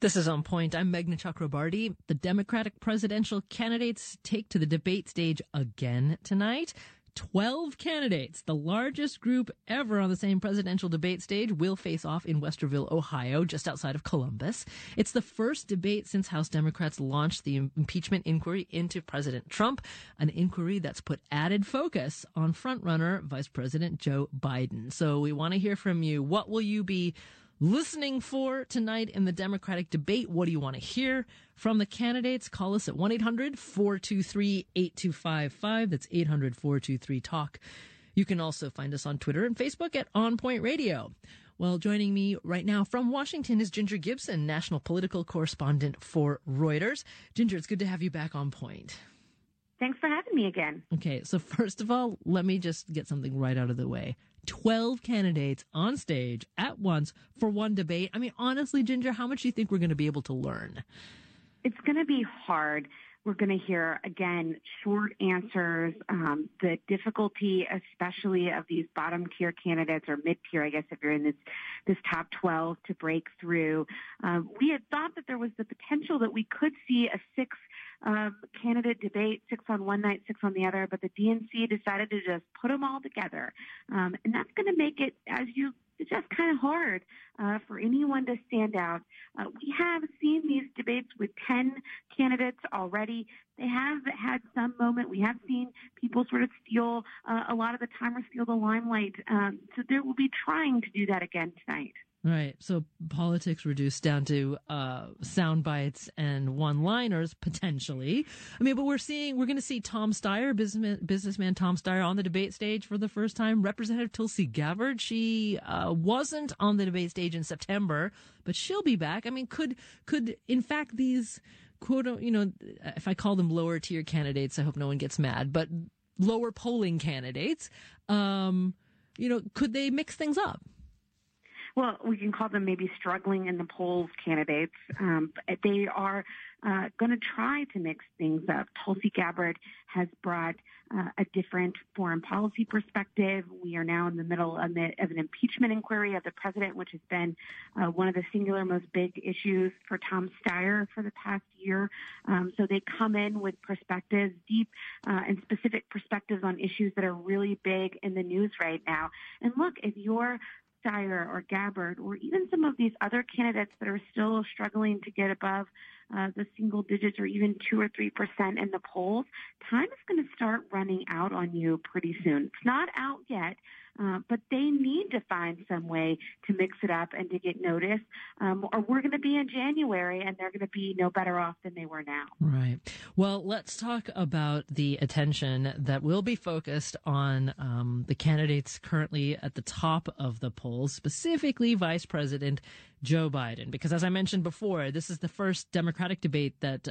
This is On Point. I'm Meghna Chakrabarti. The Democratic presidential candidates take to the debate stage again tonight. 12 candidates, the largest group ever on the same presidential debate stage, will face off in Westerville, Ohio, just outside of Columbus. It's the first debate since House Democrats launched the impeachment inquiry into President Trump, an inquiry that's put added focus on frontrunner Vice President Joe Biden. So we want to hear from you. What will you be listening for tonight in the Democratic debate? What do you want to hear from the candidates? Call us at 1-800-423-8255. That's 800-423-TALK. You can also find us on Twitter and Facebook at On Point Radio. Well, joining me right now from Washington is Ginger Gibson, national political correspondent for Reuters. Ginger, it's good to have you back on point. Thanks for having me again. Okay, so first of all, let me just get something right out of the way. 12 candidates on stage at once for one debate. I mean, honestly, Ginger, how much do you think we're going to be able to learn? It's going to be hard. We're going to hear, again, short answers, the difficulty, especially of these bottom-tier candidates or mid-tier, I guess, if you're in this top 12 to break through. We had thought that there was the potential that we could see a candidate debate, 6 on one night, 6 on the other, but the DNC decided to just put them all together. And that's going to make it, as you suggest, kind of hard for anyone to stand out. We have seen these debates with 10 candidates already. They have had some moment. We have seen people sort of steal a lot of the time or steal the limelight. So they will be trying to do that again tonight. Right. So politics reduced down to sound bites and one-liners, potentially. I mean, but we're going to see Tom Steyer, businessman Tom Steyer, on the debate stage for the first time. Representative Tulsi Gabbard, she wasn't on the debate stage in September, but she'll be back. I mean, could in fact these quote, if I call them lower tier candidates, I hope no one gets mad, but lower polling candidates, could they mix things up? Well, we can call them maybe struggling in the polls candidates. They are going to try to mix things up. Tulsi Gabbard has brought a different foreign policy perspective. We are now in the middle of an impeachment inquiry of the president, which has been one of the singular most big issues for Tom Steyer for the past year. So they come in with perspectives, deep and specific perspectives on issues that are really big in the news right now. And look, if you're Steyer or Gabbard or even some of these other candidates that are still struggling to get above the single digits or even 2 or 3% in the polls, time is going to start running out on you pretty soon. It's not out yet, but they need to find some way to mix it up and to get noticed, or we're going to be in January and they're going to be no better off than they were now. Right. Well, let's talk about the attention that will be focused on the candidates currently at the top of the polls, specifically Vice President Joe Biden, because as I mentioned before, this is the first Democratic debate that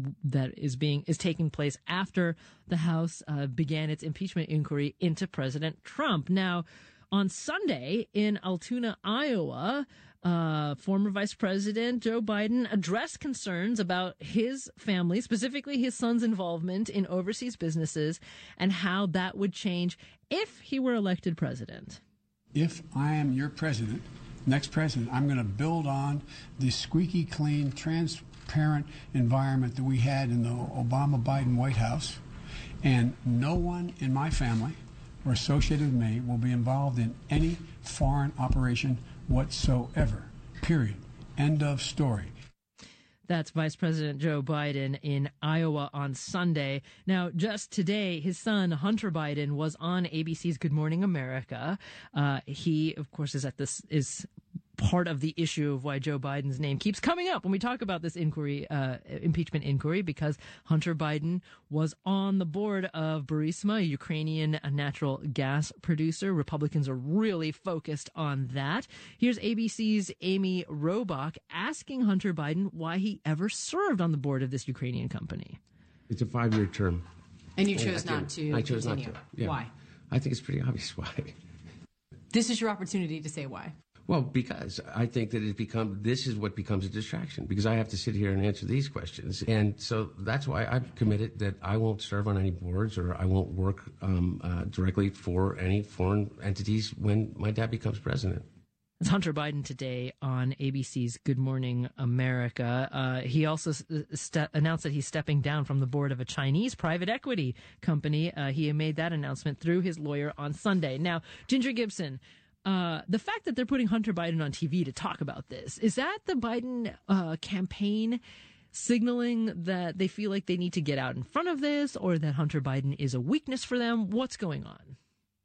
is taking place after the House began its impeachment inquiry into President Trump. Now, on Sunday in Altoona, Iowa, former Vice President Joe Biden addressed concerns about his family, specifically his son's involvement in overseas businesses, and how that would change if he were elected president. If I am your president, next president, I'm going to build on the squeaky clean, transparent environment that we had in the Obama-Biden White House, and no one in my family or associated with me will be involved in any foreign operation whatsoever. Period. End of story. That's Vice President Joe Biden in Iowa on Sunday. Now, just today, his son, Hunter Biden, was on ABC's Good Morning America. He, of course, is part of the issue of why Joe Biden's name keeps coming up when we talk about this impeachment inquiry, because Hunter Biden was on the board of Burisma, a Ukrainian natural gas producer. Republicans are really focused on that. Here's ABC's Amy Robach asking Hunter Biden why he ever served on the board of this Ukrainian company. It's a 5-year term. And you chose not to I chose continue. not to. Yeah. Why? I think it's pretty obvious why. This is your opportunity to say why. Well, because I think that this is what becomes a distraction, because I have to sit here and answer these questions. And so that's why I've committed that I won't serve on any boards or I won't work directly for any foreign entities when my dad becomes president. It's Hunter Biden today on ABC's Good Morning America. He also announced that he's stepping down from the board of a Chinese private equity company. He made that announcement through his lawyer on Sunday. Now, Ginger Gibson, the fact that they're putting Hunter Biden on TV to talk about this, is that the Biden campaign signaling that they feel like they need to get out in front of this, or that Hunter Biden is a weakness for them? What's going on?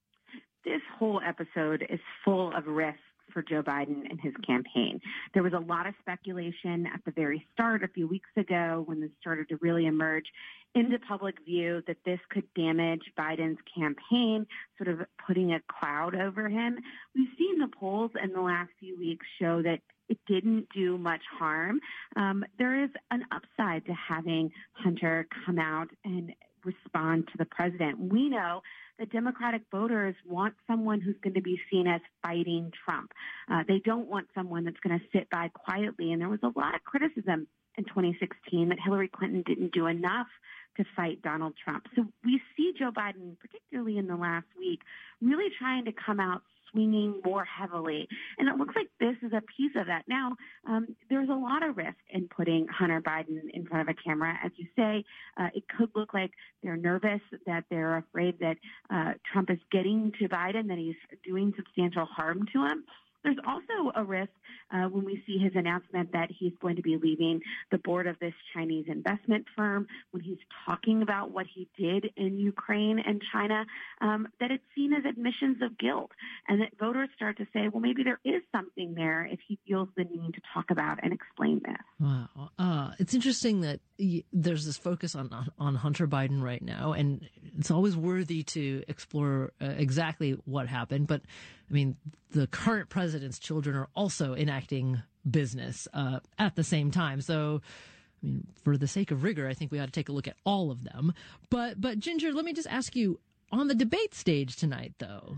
This whole episode is full of risks for Joe Biden and his campaign. There was a lot of speculation at the very start a few weeks ago when this started to really emerge into public view that this could damage Biden's campaign, sort of putting a cloud over him. We've seen the polls in the last few weeks show that it didn't do much harm. There is an upside to having Hunter come out and respond to the president. We know that Democratic voters want someone who's going to be seen as fighting Trump. They don't want someone that's going to sit by quietly. And there was a lot of criticism in 2016 that Hillary Clinton didn't do enough to fight Donald Trump. So we see Joe Biden, particularly in the last week, really trying to come out swinging more heavily. And it looks like this is a piece of that. Now, there's a lot of risk in putting Hunter Biden in front of a camera. As you say, it could look like they're nervous, that they're afraid that Trump is getting to Biden, that he's doing substantial harm to him. There's also a risk when we see his announcement that he's going to be leaving the board of this Chinese investment firm, when he's talking about what he did in Ukraine and China, that it's seen as admissions of guilt, and that voters start to say, well, maybe there is something there if he feels the need to talk about and explain this. Wow. It's interesting that there's this focus on Hunter Biden right now, and it's always worthy to explore exactly what happened. But, I mean, the current president's children are also enacting business at the same time. So, I mean, for the sake of rigor, I think we ought to take a look at all of them. But Ginger, let me just ask you, on the debate stage tonight, though,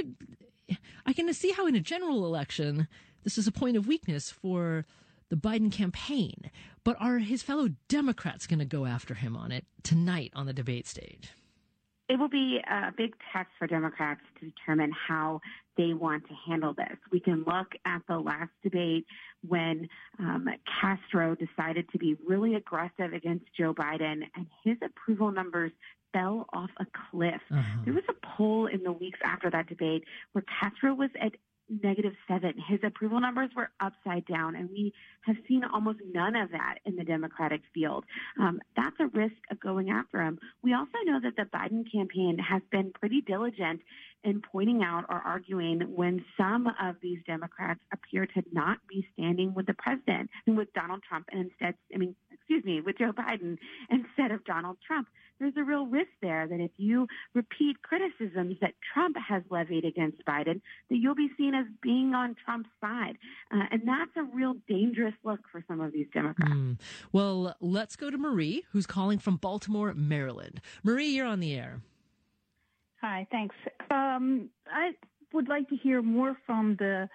I can see how in a general election, this is a point of weakness for the Biden campaign. But are his fellow Democrats going to go after him on it tonight on the debate stage? It will be a big test for Democrats to determine how they want to handle this. We can look at the last debate when Castro decided to be really aggressive against Joe Biden, and his approval numbers fell off a cliff. There was a poll in the weeks after that debate where Castro was at -7. His approval numbers were upside down, and we have seen almost none of that in the Democratic field. That's a risk of going after him. We also know that the Biden campaign has been pretty diligent in pointing out or arguing when some of these Democrats appear to not be standing with the president and with Donald Trump, and instead, with Joe Biden instead of Donald Trump. There's a real risk there that if you repeat criticisms that Trump has levied against Biden, that you'll be seen as being on Trump's side. And that's a real dangerous look for some of these Democrats. Well, let's go to Marie, who's calling from Baltimore, Maryland. Marie, you're on the air. Hi, thanks. I would like to hear more from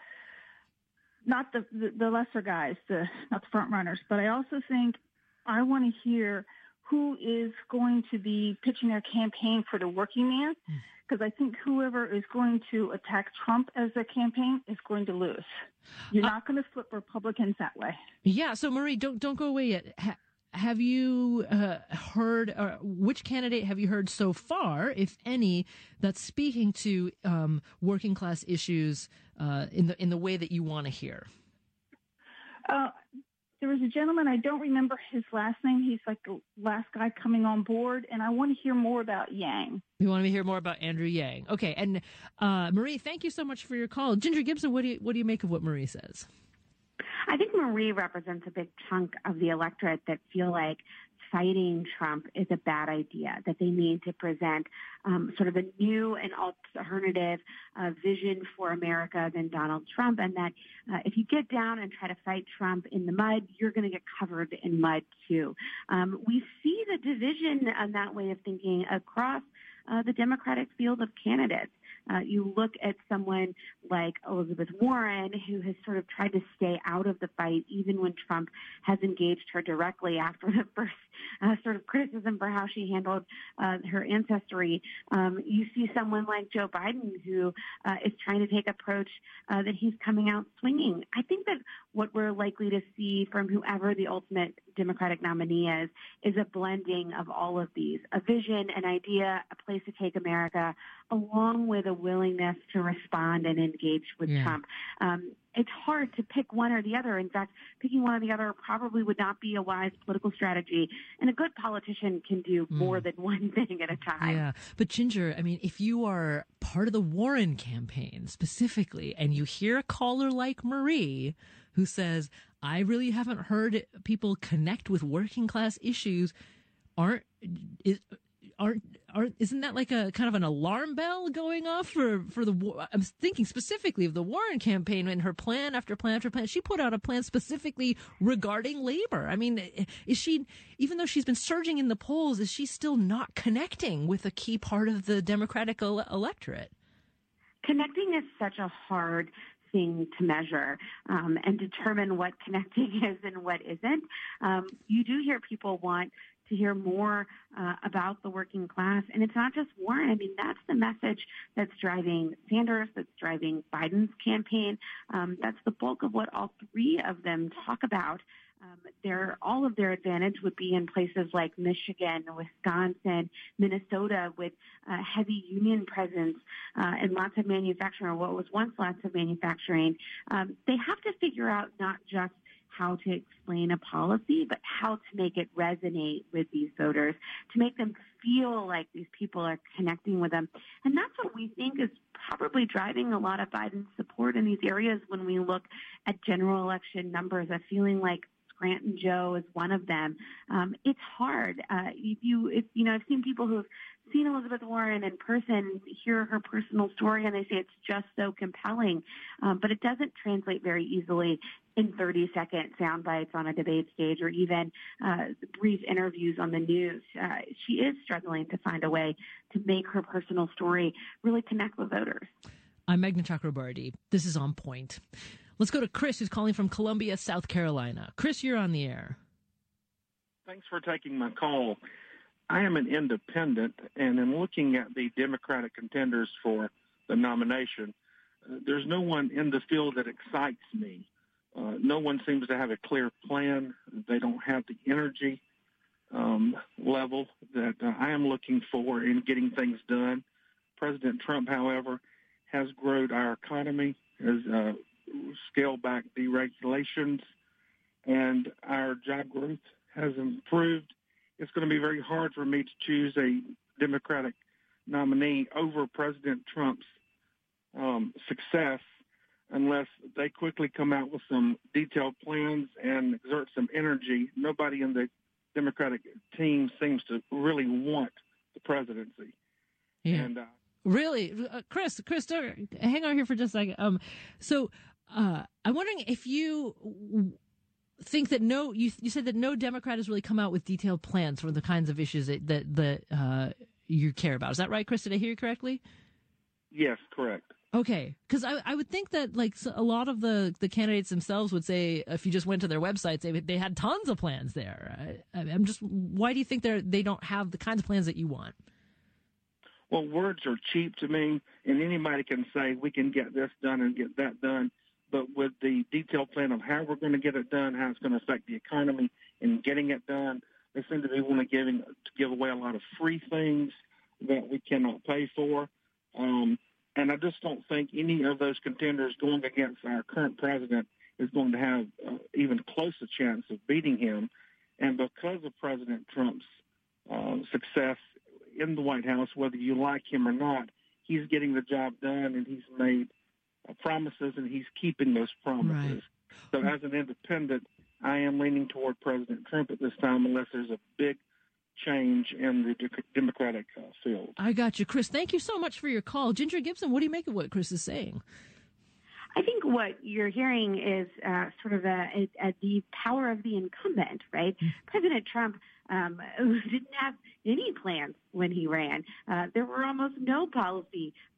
not the lesser guys, not the front runners, but I also think I want to hear who is going to be pitching their campaign for the working man, because I think whoever is going to attack Trump as a campaign is going to lose. You're not going to flip Republicans that way. Yeah. So Marie, don't go away yet. Have you heard, which candidate have you heard so far, if any, that's speaking to working class issues in the way that you want to hear? There was a gentleman, I don't remember his last name. He's like the last guy coming on board, and I want to hear more about Yang. You want to hear more about Andrew Yang. Okay, and Marie, thank you so much for your call. Ginger Gibson, what do you make of what Marie says? I think Marie represents a big chunk of the electorate that feel like fighting Trump is a bad idea, that they need to present sort of a new and alternative vision for America than Donald Trump, and that if you get down and try to fight Trump in the mud, you're going to get covered in mud too. We see the division on that way of thinking across the Democratic field of candidates. You look at someone like Elizabeth Warren, who has sort of tried to stay out of the fight, even when Trump has engaged her directly after the first sort of criticism for how she handled her ancestry. You see someone like Joe Biden, who is trying to take approach that he's coming out swinging. I think that what we're likely to see from whoever the ultimate Democratic nominee is a blending of all of these, a vision, an idea, a place to take America, along with a willingness to respond and engage with Trump. It's hard to pick one or the other. In fact, picking one or the other probably would not be a wise political strategy. And a good politician can do more than one thing at a time. Yeah. But Ginger, I mean, if you are part of the Warren campaign specifically, and you hear a caller like Marie who says, I really haven't heard people connect with working class issues, isn't that like a kind of an alarm bell going off for the? I'm thinking specifically of the Warren campaign and her plan after plan after plan. She put out a plan specifically regarding labor. I mean, is she, even though she's been surging in the polls, is she still not connecting with a key part of the Democratic electorate? Connecting is such a hard thing to measure and determine what connecting is and what isn't. You do hear people want to hear more about the working class. And it's not just Warren. I mean, that's the message that's driving Sanders, that's driving Biden's campaign. That's the bulk of what all three of them talk about. All of their advantage would be in places like Michigan, Wisconsin, Minnesota, with heavy union presence and lots of manufacturing, or what was once lots of manufacturing. They have to figure out not just how to explain a policy, but how to make it resonate with these voters, to make them feel like these people are connecting with them. And that's what we think is probably driving a lot of Biden's support in these areas when we look at general election numbers, a feeling like Scranton Joe is one of them. It's hard. I've seen people who've seen Elizabeth Warren in person, hear her personal story, and they say it's just so compelling. But it doesn't translate very easily in 30-second sound bites on a debate stage or even brief interviews on the news. She is struggling to find a way to make her personal story really connect with voters. I'm Meghna Chakrabarti. This is On Point. Let's go to Chris, who's calling from Columbia, South Carolina. Chris, you're on the air. Thanks for taking my call. I am an independent, and in looking at the Democratic contenders for the nomination, there's no one in the field that excites me. No one seems to have a clear plan. They don't have the energy level that I am looking for in getting things done. President Trump, however, has grown our economy, has scaled back deregulations, and our job growth has improved. It's going to be very hard for me to choose a Democratic nominee over President Trump's success unless they quickly come out with some detailed plans and exert some energy. Nobody in the Democratic team seems to really want the presidency. Yeah. And really, Chris, hang on here for just a second. I'm wondering if you think that you said that no Democrat has really come out with detailed plans for the kinds of issues that you care about. Is that right, Chris? Did I hear you correctly? Yes, correct. Okay, because I would think that like a lot of the candidates themselves would say, if you just went to their websites, they had tons of plans there. I'm just, why do you think they don't have the kinds of plans that you want? Well, words are cheap to me, and anybody can say we can get this done and get that done. But with the detailed plan of how we're going to get it done, how it's going to affect the economy and getting it done, they seem to be wanting to give away a lot of free things that we cannot pay for. And I just don't think any of those contenders going against our current president is going to have even close a chance of beating him. And because of President Trump's success in the White House, whether you like him or not, he's getting the job done, and he's made promises, and he's keeping those promises. Right. So as an independent, I am leaning toward President Trump at this time unless there's a big change in the Democratic field. I got you, Chris. Thank you so much for your call. Ginger Gibson, what do you make of what Chris is saying? I think what you're hearing is sort of the power of the incumbent, right? Mm-hmm. President Trump didn't have any plans when he ran. There were almost no policy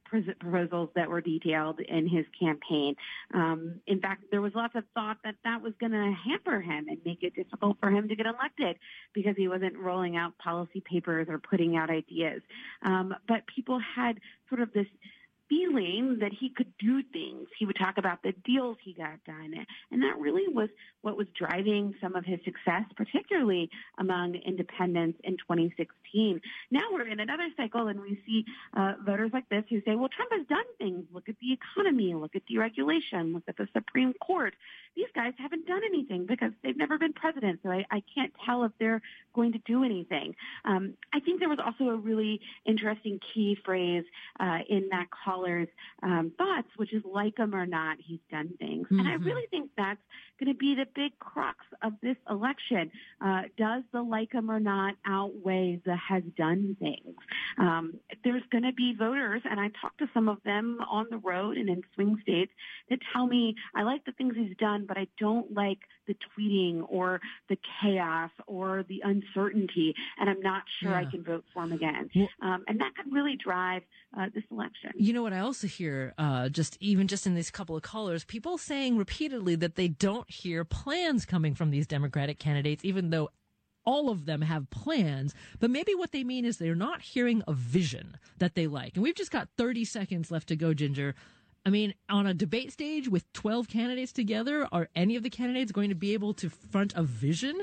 proposals that were detailed in his campaign. In fact, there was lots of thought that that was going to hamper him and make it difficult for him to get elected because he wasn't rolling out policy papers or putting out ideas. But people had sort of this feeling that he could do things. He would talk about the deals he got done. And that really was what was driving some of his success, particularly among independents in 2016. Now we're in another cycle and we see voters like this who say, well, Trump has done things. Look at the economy, look at deregulation, look at the Supreme Court. These guys haven't done anything because they've never been president, so I can't tell if they're going to do anything. I think there was also a really interesting key phrase in that caller's thoughts, which is like him or not, he's done things. Mm-hmm. And I really think that's going to be the big crux of this election. Does the like him or not outweigh the has done things? There's going to be voters, and I talked to some of them on the road and in swing states that tell me, I like the things he's done, but I don't like the tweeting or the chaos or the uncertainty, and I'm not sure I can vote for him again. Well, and that could really drive this election. You know what I also hear, just in these couple of callers, people saying repeatedly that they don't hear plans coming from these Democratic candidates, even though all of them have plans, but maybe what they mean is they're not hearing a vision that they like. And we've just got 30 seconds left to go, Ginger. I mean, on a debate stage with 12 candidates together, are any of the candidates going to be able to front a vision?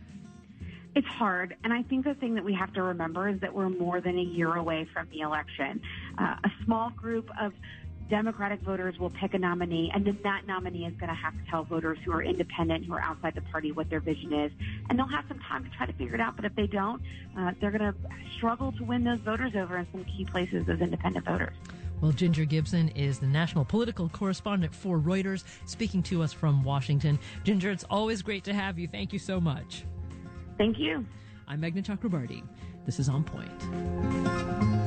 It's hard. And I think the thing that we have to remember is that we're more than a year away from the election. A small group of Democratic voters will pick a nominee, and then that nominee is going to have to tell voters who are independent, who are outside the party, what their vision is. And they'll have some time to try to figure it out. But if they don't, they're going to struggle to win those voters over in some key places as independent voters. Well, Ginger Gibson is the national political correspondent for Reuters, speaking to us from Washington. Ginger, it's always great to have you. Thank you so much. Thank you. I'm Meghna Chakrabarti. This is On Point.